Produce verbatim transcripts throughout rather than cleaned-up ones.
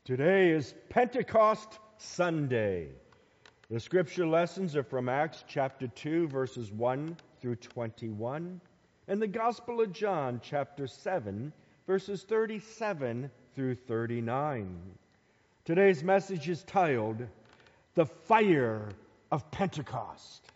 Today is Pentecost Sunday. The scripture lessons are from Acts chapter two, verses one through twenty-one, and the Gospel of John chapter seven, verses thirty-seven through thirty-nine. Today's message is titled, The Fire of Pentecost.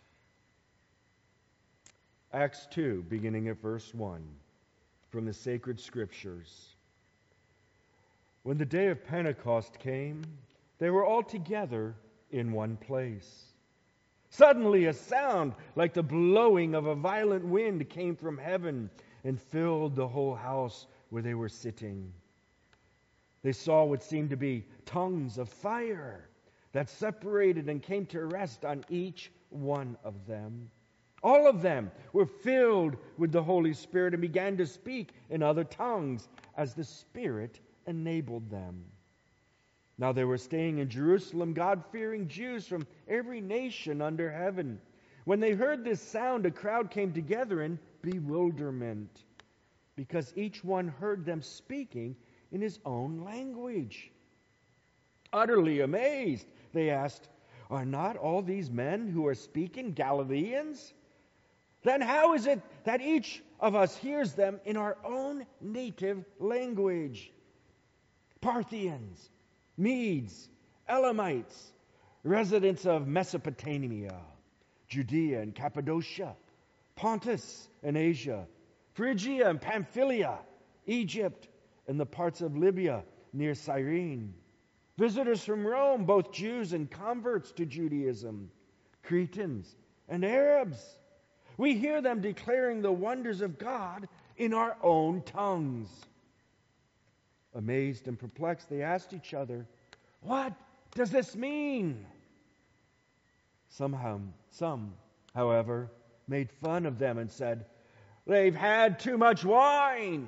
Acts two, beginning at verse one, from the sacred scriptures. When the day of Pentecost came, they were all together in one place. Suddenly a sound like the blowing of a violent wind came from heaven and filled the whole house where they were sitting. They saw what seemed to be tongues of fire that separated and came to rest on each one of them. All of them were filled with the Holy Spirit and began to speak in other tongues as the Spirit enabled them. Now they were staying in Jerusalem, God-fearing Jews from every nation under heaven. When they heard this sound, a crowd came together in bewilderment, because each one heard them speaking in his own language. Utterly amazed, they asked, "Are not all these men who are speaking Galileans? Then how is it that each of us hears them in our own native language? Parthians, Medes, Elamites, residents of Mesopotamia, Judea and Cappadocia, Pontus and Asia, Phrygia and Pamphylia, Egypt, and the parts of Libya near Cyrene, visitors from Rome, both Jews and converts to Judaism, Cretans and Arabs. We hear them declaring the wonders of God in our own tongues." Amazed and perplexed, they asked each other, "What does this mean?" Somehow, some, however, made fun of them and said, "They've had too much wine."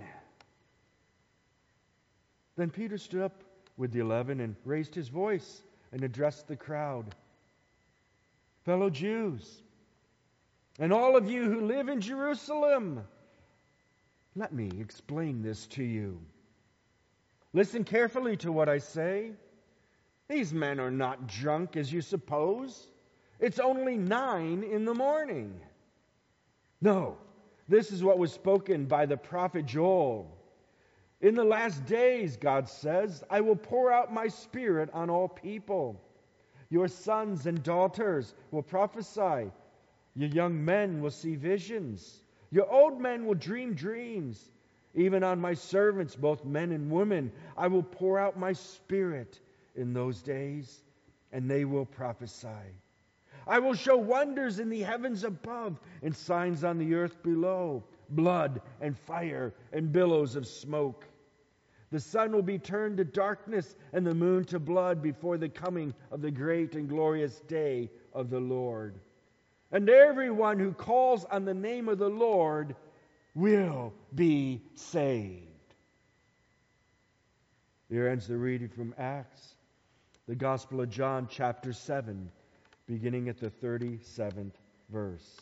Then Peter stood up with the eleven and raised his voice and addressed the crowd. "Fellow Jews, and all of you who live in Jerusalem, let me explain this to you. Listen carefully to what I say. These men are not drunk as you suppose. It's only nine in the morning. No, this is what was spoken by the prophet Joel. In the last days, God says, I will pour out my Spirit on all people. Your sons and daughters will prophesy. Your young men will see visions. Your old men will dream dreams. Even on my servants, both men and women, I will pour out my Spirit in those days, and they will prophesy. I will show wonders in the heavens above and signs on the earth below, blood and fire and billows of smoke. The sun will be turned to darkness and the moon to blood before the coming of the great and glorious day of the Lord. And everyone who calls on the name of the Lord will be saved." There ends the reading from Acts, the Gospel of John, chapter seven, beginning at the thirty-seventh verse.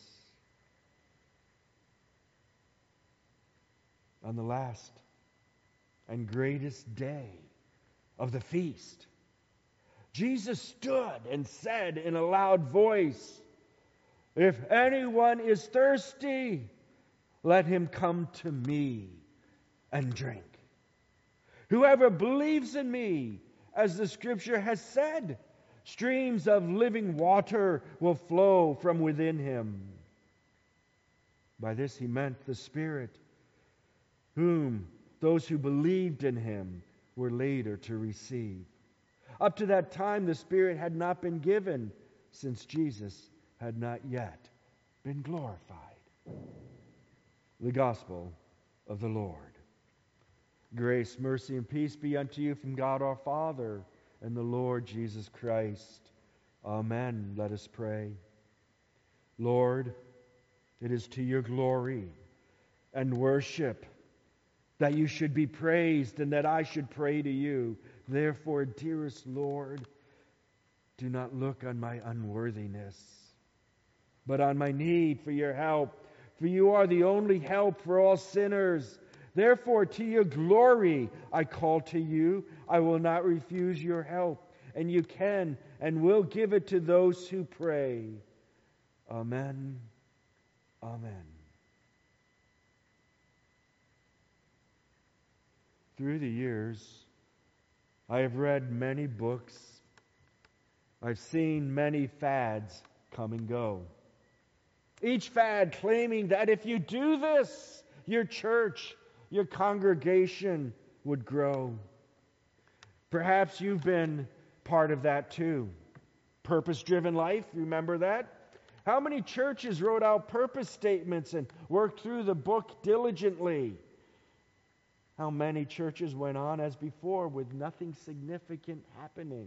On the last and greatest day of the feast, Jesus stood and said in a loud voice, "If anyone is thirsty, let him come to me and drink. Whoever believes in me, as the Scripture has said, streams of living water will flow from within him." By this he meant the Spirit, whom those who believed in him were later to receive. Up to that time, the Spirit had not been given, since Jesus had not yet been glorified. The Gospel of the Lord. Grace, mercy, and peace be unto you from God our Father and the Lord Jesus Christ. Amen. Let us pray. Lord, it is to your glory and worship that you should be praised and that I should pray to you. Therefore, dearest Lord, do not look on my unworthiness, but on my need for your help. For you are the only help for all sinners, Therefore, to your glory I call to you. I will not refuse your help, and you can and will give it to those who pray. Amen. Amen. Through the years, I have read many books. I've seen many fads come and go. Each fad claiming that if you do this, your church, your congregation would grow. Perhaps you've been part of that too. Purpose-driven life, remember that? How many churches wrote out purpose statements and worked through the book diligently? How many churches went on as before with nothing significant happening?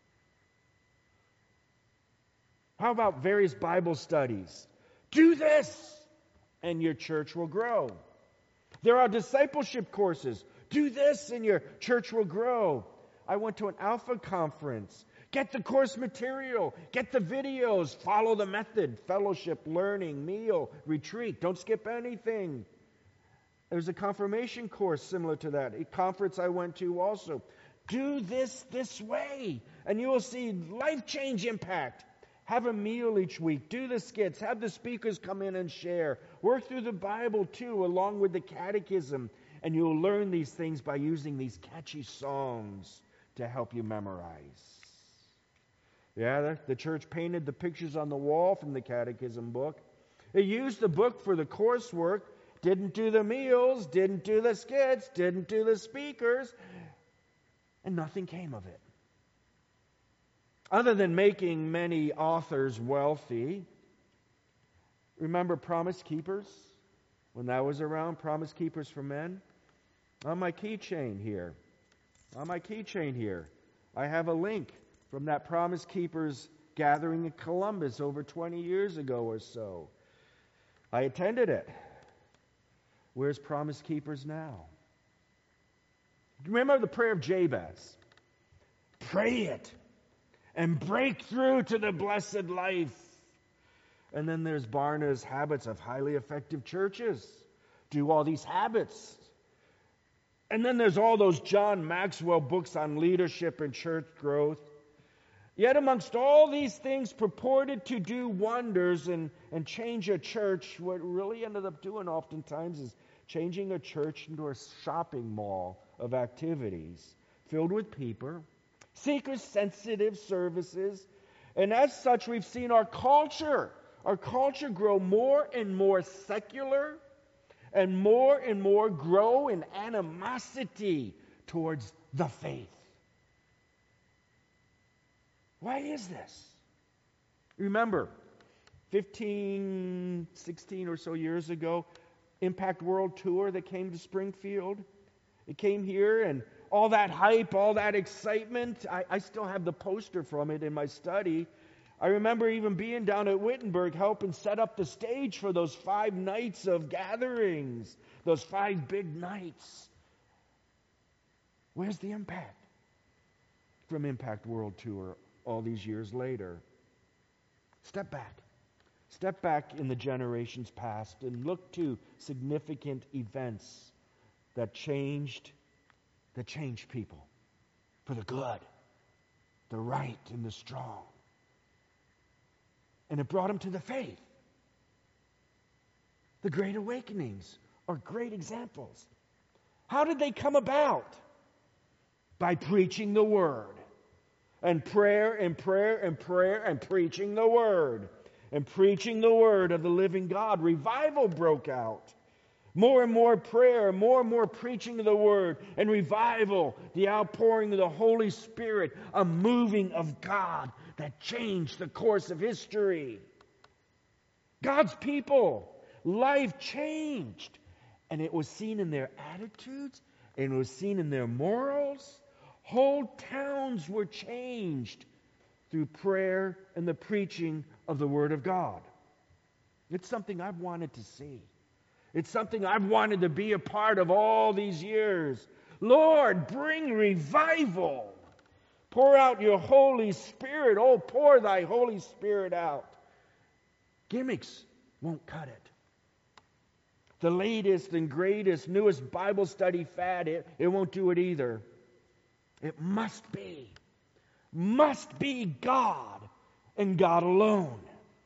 How about various Bible studies? Do this, and your church will grow. There are discipleship courses. Do this, and your church will grow. I went to an Alpha conference. Get the course material. Get the videos. Follow the method. Fellowship, learning, meal, retreat. Don't skip anything. There's a confirmation course similar to that. A conference I went to also. Do this this way, and you will see life change impact. Have a meal each week. Do the skits. Have the speakers come in and share. Work through the Bible too, along with the catechism. And you'll learn these things by using these catchy songs to help you memorize. Yeah, the, the church painted the pictures on the wall from the catechism book. It used the book for the coursework. Didn't do the meals. Didn't do the skits. Didn't do the speakers. And nothing came of it. Other than making many authors wealthy, remember Promise Keepers? When that was around, Promise Keepers for Men? On my keychain here, on my keychain here, I have a link from that Promise Keepers gathering in Columbus over twenty years ago or so. I attended it. Where's Promise Keepers now? Remember the prayer of Jabez? Pray it. And break through to the blessed life. And then there's Barna's habits of highly effective churches. Do all these habits. And then there's all those John Maxwell books on leadership and church growth. Yet amongst all these things purported to do wonders and, and change a church, what really ended up doing oftentimes is changing a church into a shopping mall of activities filled with people, seeker-sensitive services. And as such, we've seen our culture, our culture grow more and more secular and more and more grow in animosity towards the faith. Why is this? Remember, fifteen, sixteen or so years ago, Impact World Tour that came to Springfield. It came here and all that hype, all that excitement. I, I still have the poster from it in my study. I remember even being down at Wittenberg helping set up the stage for those five nights of gatherings, those five big nights. Where's the impact from Impact World Tour all these years later? Step back. Step back in the generations past and look to significant events that changed that changed people for the good, the right, and the strong. And it brought them to the faith. The Great Awakenings are great examples. How did they come about? By preaching the Word. And prayer and prayer and prayer and preaching the Word. And preaching the Word of the living God. Revival broke out. More and more prayer, more and more preaching of the Word, and revival, the outpouring of the Holy Spirit, a moving of God that changed the course of history. God's people, life changed. And it was seen in their attitudes, and it was seen in their morals. Whole towns were changed through prayer and the preaching of the Word of God. It's something I've wanted to see. It's something I've wanted to be a part of all these years. Lord, bring revival. Pour out your Holy Spirit. Oh, pour thy Holy Spirit out. Gimmicks won't cut it. the latest and greatest, newest Bible study fad. It, it won't do it either. It must be, must be God and God alone.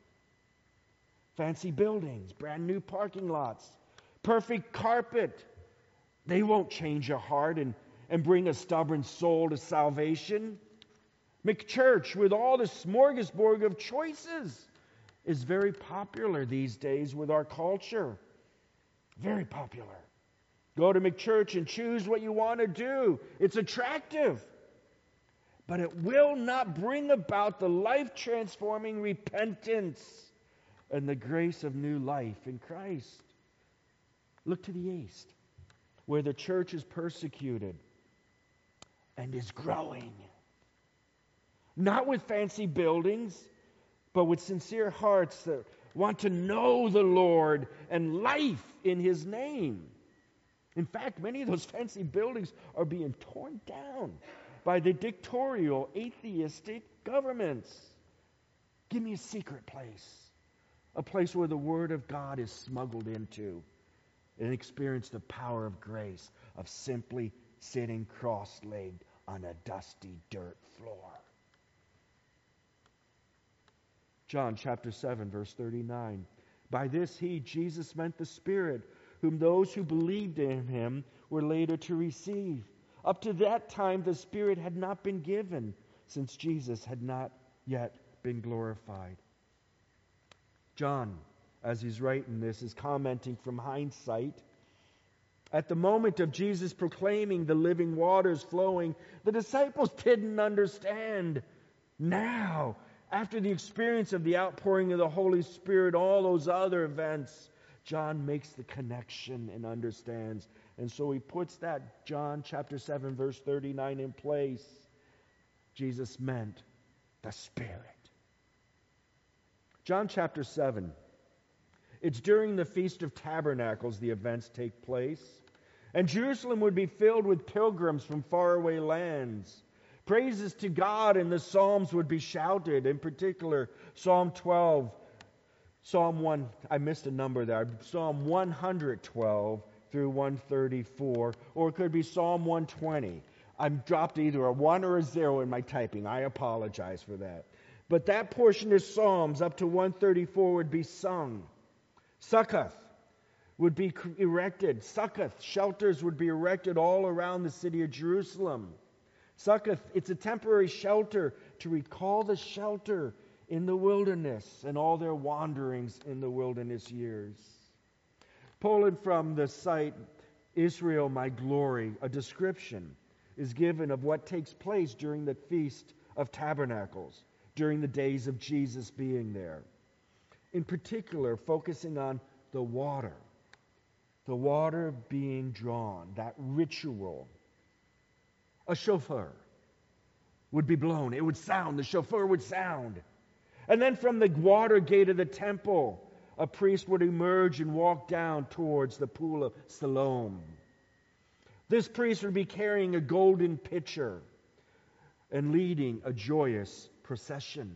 Fancy buildings, brand new parking lots, perfect carpet. They won't change your heart and, and bring a stubborn soul to salvation. McChurch, with all the smorgasbord of choices, is very popular these days with our culture. Very popular. Go to McChurch and choose what you want to do. It's attractive. But it will not bring about the life-transforming repentance and the grace of new life in Christ. Look to the east, where the church is persecuted and is growing. Not with fancy buildings, but with sincere hearts that want to know the Lord and life in His name. In fact, many of those fancy buildings are being torn down by the dictatorial, atheistic governments. Give me a secret place, a place where the Word of God is smuggled into, and experience the power of grace of simply sitting cross-legged on a dusty dirt floor. John chapter seven, verse thirty-nine. By this He, Jesus, meant the Spirit, whom those who believed in Him were later to receive. Up to that time, the Spirit had not been given, since Jesus had not yet been glorified. John, as he's writing this, is commenting from hindsight. At the moment of Jesus proclaiming the living waters flowing, the disciples didn't understand. Now, after the experience of the outpouring of the Holy Spirit, all those other events, John makes the connection and understands. And so he puts that John chapter seven, verse thirty-nine in place. Jesus meant the Spirit. John chapter seven. It's during the Feast of Tabernacles the events take place. And Jerusalem would be filled with pilgrims from faraway lands. Praises to God and the Psalms would be shouted. In particular, Psalm twelve, Psalm one, I missed a number there. Psalm one twelve through one thirty-four, or it could be Psalm one twenty. I've dropped either a one or a zero in my typing. I apologize for that. But that portion of Psalms up to one thirty-four would be sung. Succoth would be erected. Succoth, shelters would be erected all around the city of Jerusalem. Succoth, it's a temporary shelter to recall the shelter in the wilderness and all their wanderings in the wilderness years. Pulling from the site, Israel, My Glory, a description is given of what takes place during the Feast of Tabernacles, during the days of Jesus being there. In particular, focusing on the water, the water being drawn, that ritual. A shofar would be blown. It would sound. The shofar would sound. And then from the water gate of the temple, a priest would emerge and walk down towards the pool of Siloam. This priest would be carrying a golden pitcher and leading a joyous procession.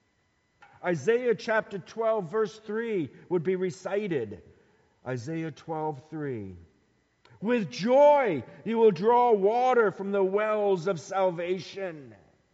Isaiah chapter twelve, verse three would be recited. Isaiah twelve, three. With joy you will draw water from the wells of salvation.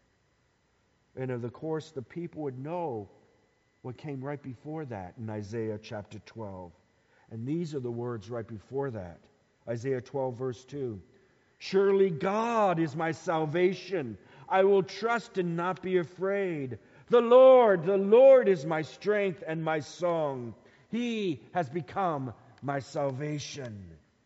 And of course, the people would know what came right before that in Isaiah chapter twelve. And these are the words right before that. Isaiah twelve, verse two. Surely God is my salvation. I will trust and not be afraid. The Lord, the Lord is my strength and my song. He has become my salvation.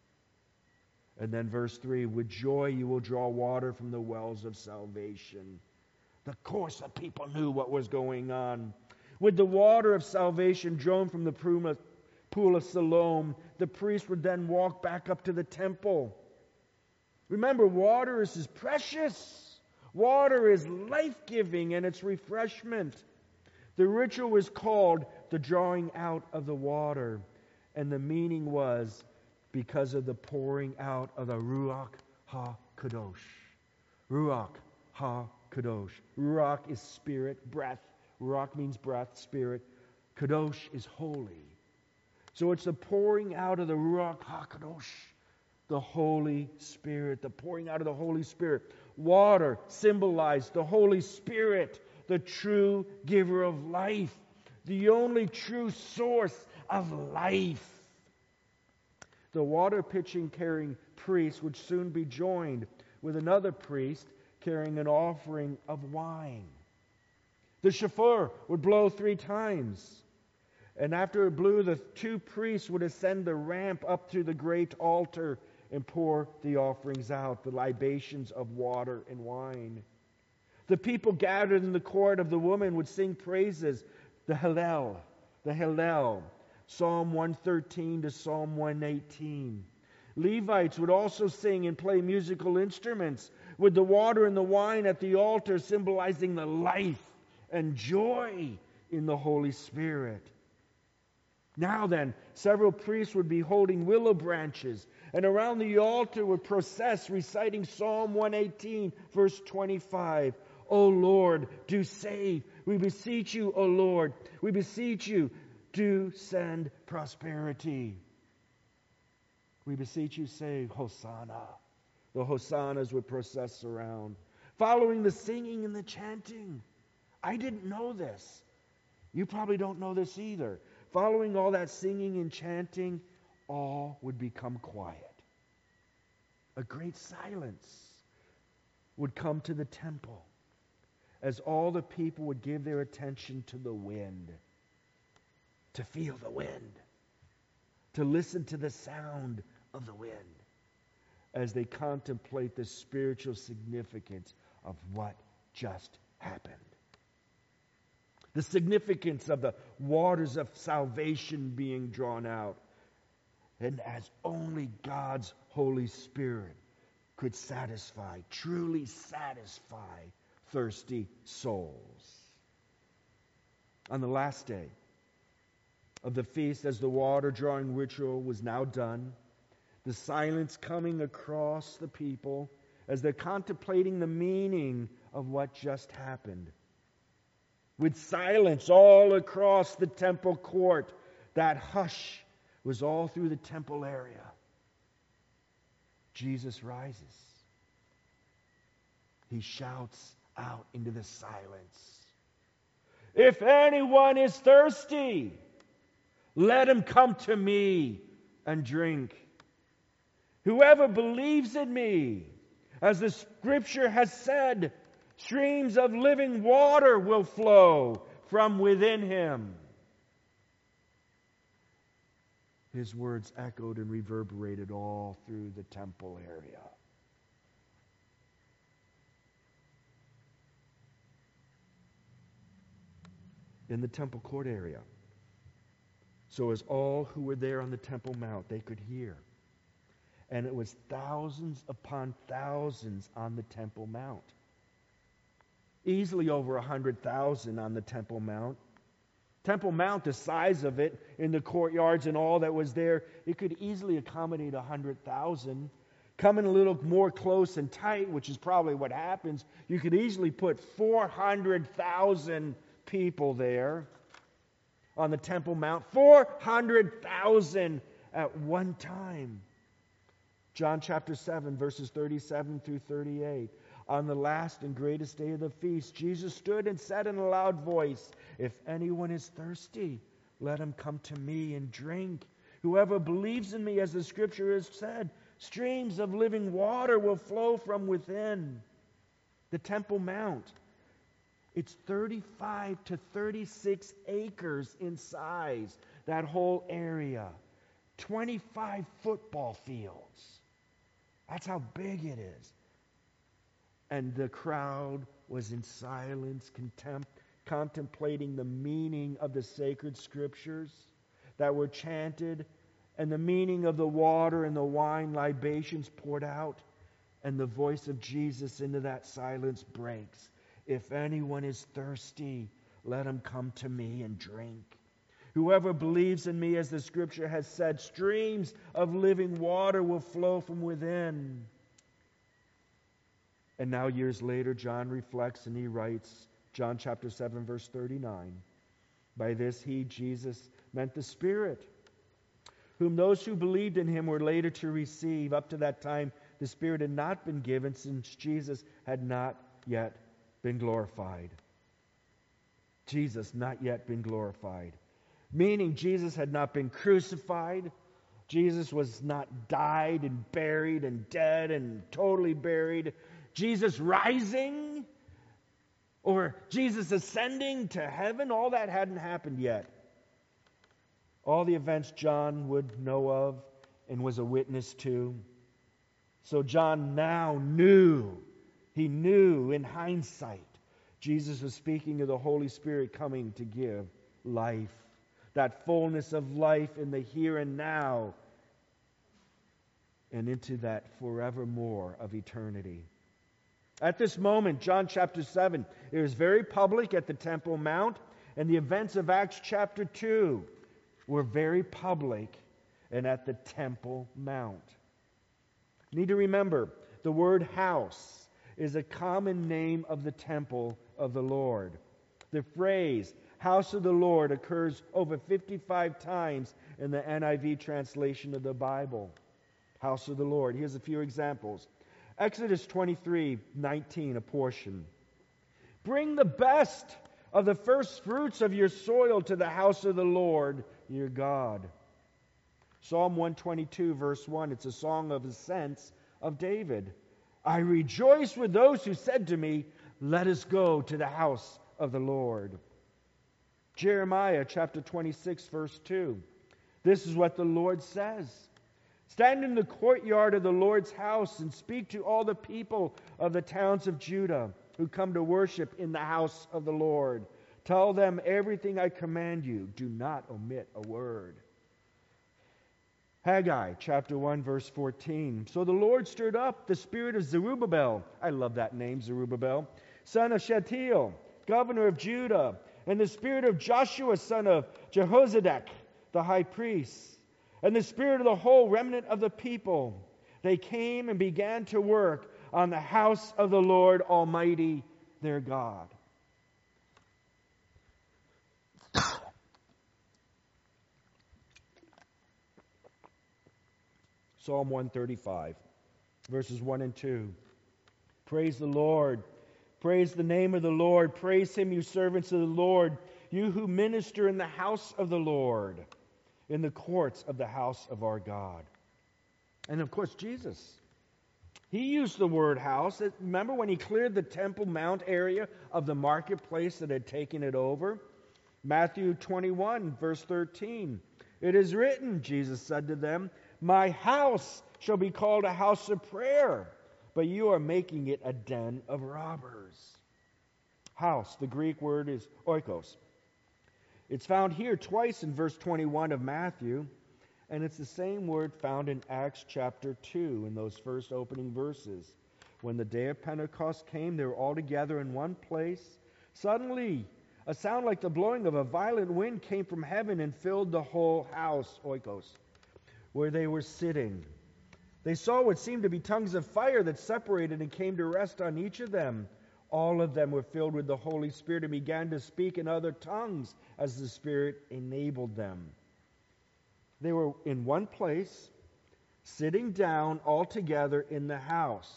And then verse three, with joy you will draw water from the wells of salvation. Of course, the people knew what was going on. With the water of salvation drawn from the pool of Siloam, the priest would then walk back up to the temple. Remember, water is as precious. Water is life-giving and it's refreshment. The ritual was called the drawing out of the water. And the meaning was because of the pouring out of the Ruach HaKadosh. Ruach HaKadosh. Ruach is spirit, breath. Ruach means breath, spirit. Kadosh is holy. So it's the pouring out of the Ruach HaKadosh, the Holy Spirit, the pouring out of the Holy Spirit. Water symbolized the Holy Spirit, the true giver of life, the only true source of life. The water pitching carrying priest would soon be joined with another priest carrying an offering of wine. The shofar would blow three times. And after it blew, the two priests would ascend the ramp up to the great altar and pour the offerings out, the libations of water and wine. The people gathered in the court of the woman would sing praises, the Hallel, the Hallel, Psalm one thirteen to Psalm one eighteen. Levites would also sing and play musical instruments with the water and the wine at the altar, symbolizing the life and joy in the Holy Spirit. Now then, several priests would be holding willow branches, and around the altar would process, reciting Psalm one eighteen, verse twenty-five. O Lord, do save. We beseech you, O Lord. We beseech you, do send prosperity. We beseech you, say, Hosanna. The Hosannas would process around, following the singing and the chanting. I didn't know this. You probably don't know this either. Following all that singing and chanting, all would become quiet. A great silence would come to the temple as all the people would give their attention to the wind, to feel the wind, to listen to the sound of the wind as they contemplate the spiritual significance of what just happened. The significance of the waters of salvation being drawn out, and as only God's Holy Spirit could satisfy, truly satisfy thirsty souls. On the last day of the feast, as the water drawing ritual was now done, the silence coming across the people as they're contemplating the meaning of what just happened. With silence all across the temple court, that hush was all through the temple area. Jesus rises. He shouts out into the silence, "If anyone is thirsty, let him come to me and drink. Whoever believes in me, as the Scripture has said, streams of living water will flow from within him." His words echoed and reverberated all through the temple area. In the temple court area, so as all who were there on the Temple Mount, they could hear. And it was thousands upon thousands on the Temple Mount. Easily over a hundred thousand on the Temple Mount. Temple Mount, the size of it, in the courtyards and all that was there, it could easily accommodate a hundred thousand. Coming a little more close and tight, which is probably what happens, you could easily put four hundred thousand people there on the Temple Mount. four hundred thousand at one time. John chapter seven, verses thirty-seven through thirty-eight. On the last and greatest day of the feast, Jesus stood and said in a loud voice, "If anyone is thirsty, let him come to me and drink. Whoever believes in me, as the Scripture has said, streams of living water will flow from within." The Temple Mount, it's thirty-five to thirty-six acres in size, that whole area. twenty-five football fields. That's how big it is. And the crowd was in silence, contempt, contemplating the meaning of the sacred Scriptures that were chanted, and the meaning of the water and the wine libations poured out. And the voice of Jesus into that silence breaks. "If anyone is thirsty, let him come to me and drink. Whoever believes in me, as the Scripture has said, streams of living water will flow from within." And now years later, John reflects and he writes, John chapter seven, verse thirty-nine, "By this he, Jesus, meant the Spirit, whom those who believed in him were later to receive. Up to that time, the Spirit had not been given, since Jesus had not yet been glorified. Jesus not yet been glorified. Meaning Jesus had not been crucified. Jesus was not died and buried and dead and totally buried. Jesus rising or Jesus ascending to heaven, all that hadn't happened yet. All the events John would know of and was a witness to. So John now knew, he knew in hindsight, Jesus was speaking of the Holy Spirit coming to give life. That fullness of life in the here and now and into that forevermore of eternity. At this moment, John chapter seven, it was very public at the Temple Mount, and the events of Acts chapter two were very public and at the Temple Mount. You need to remember, the word house is a common name of the temple of the Lord. The phrase, house of the Lord, occurs over fifty-five times in the N I V translation of the Bible. House of the Lord. Here's a few examples. Exodus twenty-three nineteen, a portion. Bring the best of the first fruits of your soil to the house of the Lord your God. Psalm one twenty-two, verse one, it's a song of ascents of David. I rejoice with those who said to me, let us go to the house of the Lord. Jeremiah chapter twenty-six, verse two. This is what the Lord says. Stand in the courtyard of the Lord's house and speak to all the people of the towns of Judah who come to worship in the house of the Lord. Tell them everything I command you. Do not omit a word. Haggai chapter one, verse fourteen. So the Lord stirred up the spirit of Zerubbabel. I love that name, Zerubbabel. Son of Shealtiel, governor of Judah, and the spirit of Joshua, son of Jehozadak, the high priest, and the spirit of the whole remnant of the people. They came and began to work on the house of the Lord Almighty, their God. Psalm one thirty-five, verses one and two. Praise the Lord. Praise the name of the Lord. Praise Him, you servants of the Lord, you who minister in the house of the Lord, in the courts of the house of our God. And of course, Jesus. He used the word house. Remember when He cleared the Temple Mount area of the marketplace that had taken it over? Matthew twenty-one, verse thirteen. It is written, Jesus said to them, my house shall be called a house of prayer, but you are making it a den of robbers. House, the Greek word is oikos. It's found here twice in verse twenty-one of Matthew, and it's the same word found in Acts chapter two in those first opening verses. When the day of Pentecost came, they were all together in one place. Suddenly, a sound like the blowing of a violent wind came from heaven and filled the whole house, oikos, where they were sitting. They saw what seemed to be tongues of fire that separated and came to rest on each of them. All of them were filled with the Holy Spirit and began to speak in other tongues as the Spirit enabled them. They were in one place, sitting down all together in the house.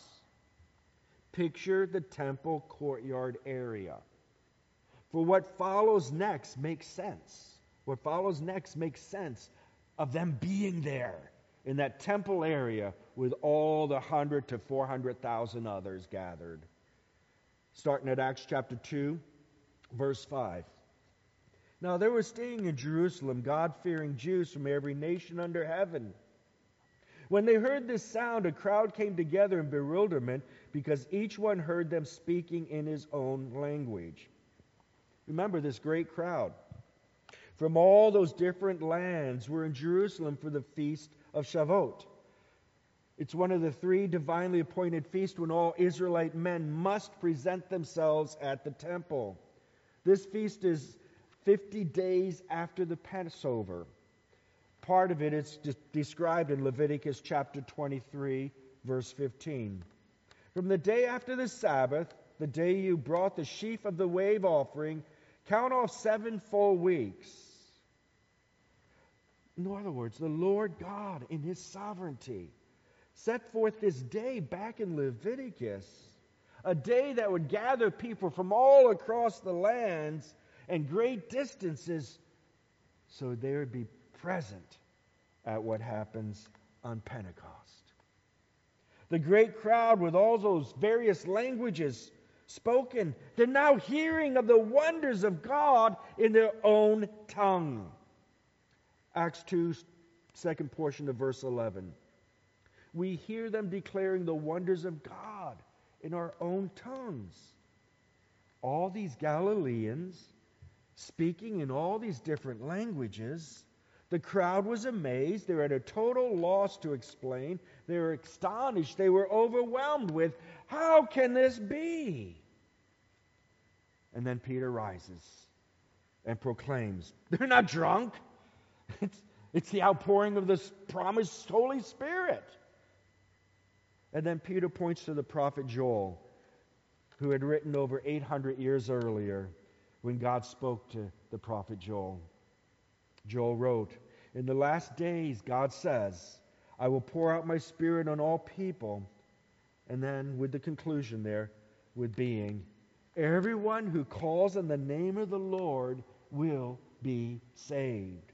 Picture the temple courtyard area. For what follows next makes sense. What follows next makes sense of them being there in that temple area with all the one hundred to four hundred thousand others gathered. Starting at Acts chapter two, verse five. Now there were staying in Jerusalem God-fearing Jews from every nation under heaven. When they heard this sound, a crowd came together in bewilderment because each one heard them speaking in his own language. Remember this great crowd from all those different lands were in Jerusalem for the feast of Shavuot. It's one of the three divinely appointed feasts when all Israelite men must present themselves at the temple. This feast is fifty days after the Passover. Part of it is described in Leviticus chapter twenty-three, verse fifteen. From the day after the Sabbath, the day you brought the sheaf of the wave offering, count off seven full weeks. In other words, the Lord God in his sovereignty set forth this day back in Leviticus, a day that would gather people from all across the lands and great distances so they would be present at what happens on Pentecost. The great crowd with all those various languages spoken, they're now hearing of the wonders of God in their own tongue. Acts two, second portion of verse eleven. We hear them declaring the wonders of God in our own tongues. All these Galileans speaking in all these different languages. The crowd was amazed. They were at a total loss to explain. They were astonished. They were overwhelmed with, how can this be? And then Peter rises and proclaims, they're not drunk. It's, it's the outpouring of this promised Holy Spirit. And then Peter points to the prophet Joel, who had written over eight hundred years earlier when God spoke to the prophet Joel. Joel wrote, in the last days, God says, I will pour out my Spirit on all people. And then with the conclusion there, with being, everyone who calls on the name of the Lord will be saved.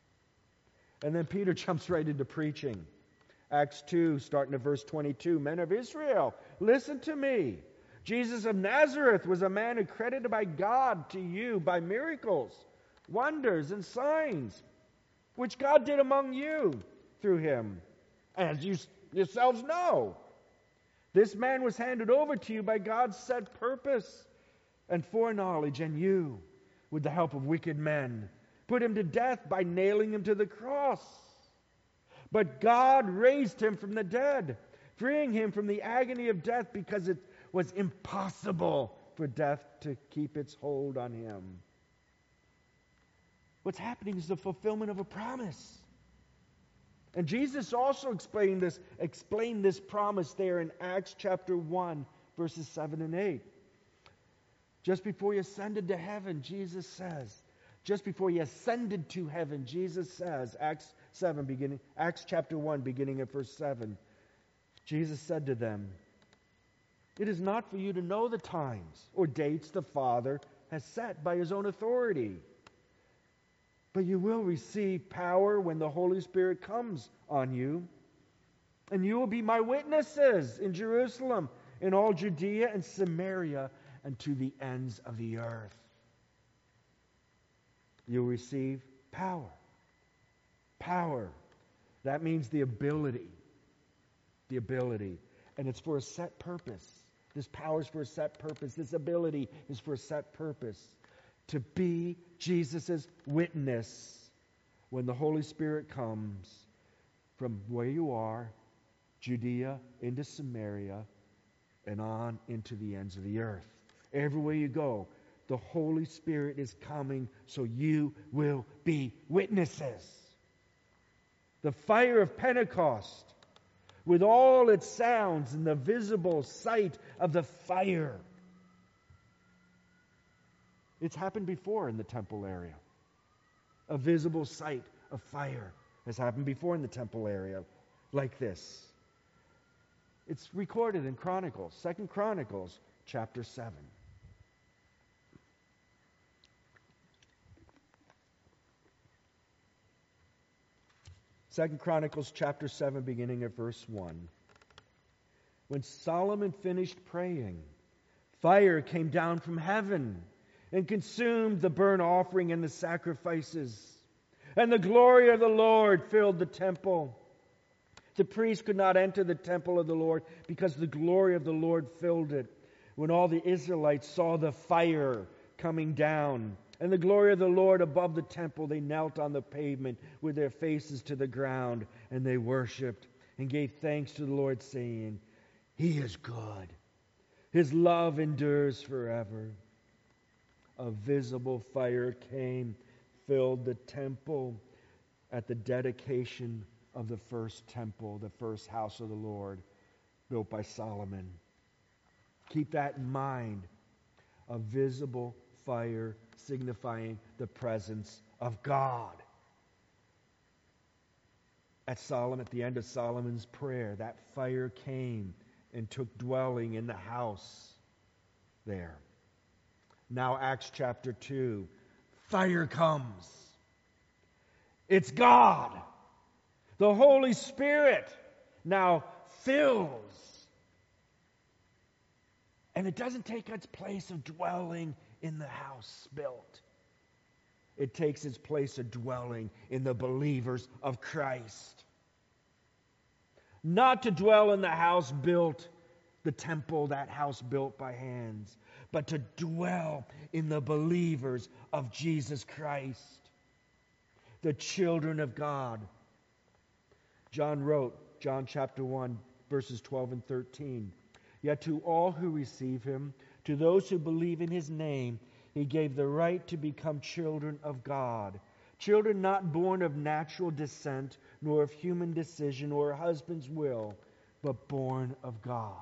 And then Peter jumps right into preaching. Acts two, starting at verse twenty-two. Men of Israel, listen to me. Jesus of Nazareth was a man accredited by God to you by miracles, wonders, and signs, which God did among you through him, as you yourselves know. This man was handed over to you by God's set purpose and foreknowledge, and you, with the help of wicked men, put him to death by nailing him to the cross. But God raised him from the dead, freeing him from the agony of death, because it was impossible for death to keep its hold on him. What's happening is the fulfillment of a promise. And Jesus also explained this, explained this promise there in Acts chapter one, verses seven and eight. Just before he ascended to heaven, Jesus says, just before he ascended to heaven, Jesus says, Acts seven, beginning, Acts chapter one, beginning at verse seven, Jesus said to them, it is not for you to know the times or dates the Father has set by his own authority, but you will receive power when the Holy Spirit comes on you, and you will be my witnesses in Jerusalem, in all Judea and Samaria, and to the ends of the earth. You'll receive power. Power. That means the ability. The ability. And it's for a set purpose. This power is for a set purpose. This ability is for a set purpose. To be Jesus' witness when the Holy Spirit comes from where you are, Judea into Samaria, and on into the ends of the earth. Everywhere you go, the Holy Spirit is coming, so you will be witnesses. The fire of Pentecost, with all its sounds and the visible sight of the fire. It's happened before in the temple area. A visible sight of fire has happened before in the temple area like this. It's recorded in Chronicles, Second Chronicles, chapter seven. Second Chronicles chapter seven, beginning at verse one. When Solomon finished praying, fire came down from heaven and consumed the burnt offering and the sacrifices. And the glory of the Lord filled the temple. The priest could not enter the temple of the Lord because the glory of the Lord filled it. When all the Israelites saw the fire coming down and the glory of the Lord above the temple, they knelt on the pavement with their faces to the ground, and they worshipped and gave thanks to the Lord, saying, He is good. His love endures forever. A visible fire came, filled the temple at the dedication of the first temple, the first house of the Lord, built by Solomon. Keep that in mind. A visible fire signifying the presence of God. At Solomon, at the end of Solomon's prayer, that fire came and took dwelling in the house there. Now Acts chapter two, fire comes. It's God. The Holy Spirit now fills. And it doesn't take its place of dwelling in the house built. It takes its place of dwelling in the believers of Christ. Not to dwell in the house built, the temple, that house built by hands, but to dwell in the believers of Jesus Christ, the children of God. John wrote, John chapter one, verses twelve and thirteen, "Yet to all who receive him, to those who believe in his name, he gave the right to become children of God. Children not born of natural descent, nor of human decision or a husband's will, but born of God."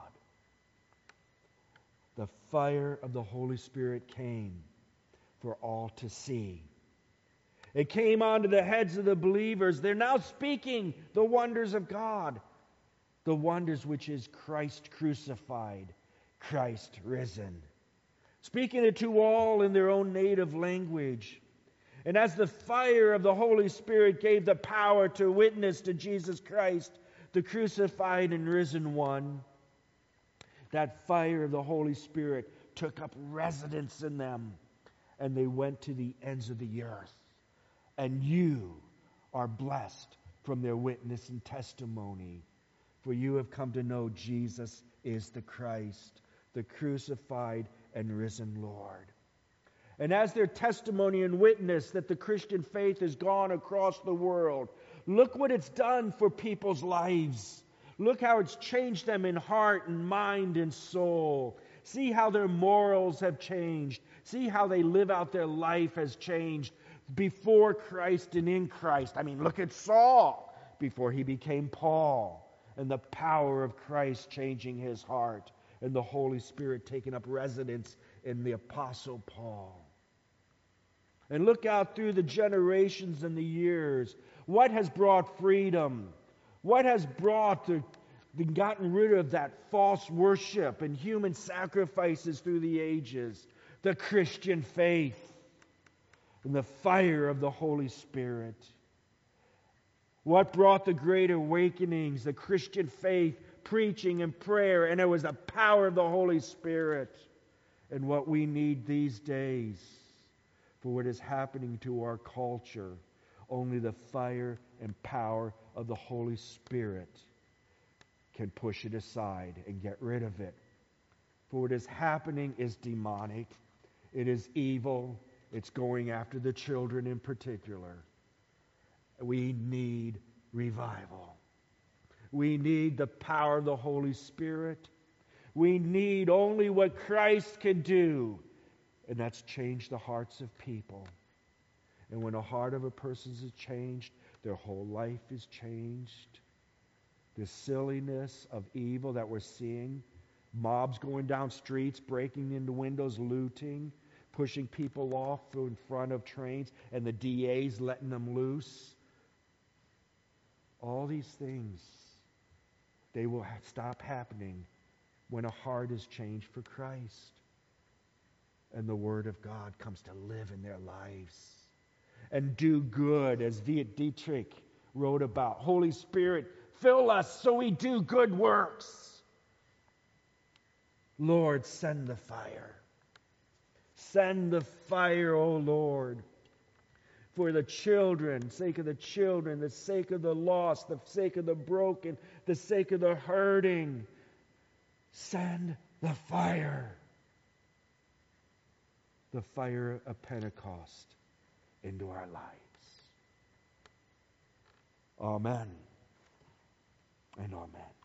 The fire of the Holy Spirit came for all to see. It came onto the heads of the believers. They're now speaking the wonders of God, the wonders which is Christ crucified, Christ risen. Speaking it to all in their own native language. And as the fire of the Holy Spirit gave the power to witness to Jesus Christ, the crucified and risen one, that fire of the Holy Spirit took up residence in them, and they went to the ends of the earth. And you are blessed from their witness and testimony, for you have come to know Jesus is the Christ, the crucified and risen Lord. And as their testimony and witness that the Christian faith has gone across the world, look what it's done for people's lives. Look how it's changed them in heart and mind and soul. See how their morals have changed. See how they live out their life has changed before Christ and in Christ. I mean, look at Saul before he became Paul, and the power of Christ changing his heart, and the Holy Spirit taking up residence in the Apostle Paul. And look out through the generations and the years. What has brought freedom? What has brought the, the gotten rid of that false worship and human sacrifices through the ages? The Christian faith and the fire of the Holy Spirit. What brought the great awakenings? The Christian faith, preaching and prayer, and it was the power of the Holy Spirit. And what we need these days for what is happening to our culture, only the fire and power of the Holy Spirit can push it aside and get rid of it. For what is happening is demonic. It is evil. It's going after the children in particular. We need revival. We need the power of the Holy Spirit. We need only what Christ can do, and that's change the hearts of people. And when the heart of a person is changed, their whole life is changed. The silliness of evil that we're seeing, mobs going down streets, breaking into windows, looting, pushing people off in front of trains, and the D As letting them loose. All these things, they will ha- stop happening when a heart is changed for Christ. And the Word of God comes to live in their lives and do good, as Dietrich wrote about. Holy Spirit, fill us so we do good works. Lord, send the fire. Send the fire, O Lord, for the children, sake of the children, the sake of the lost, the sake of the broken, the sake of the hurting. Send the fire. The fire of Pentecost into our lives. Amen and amen.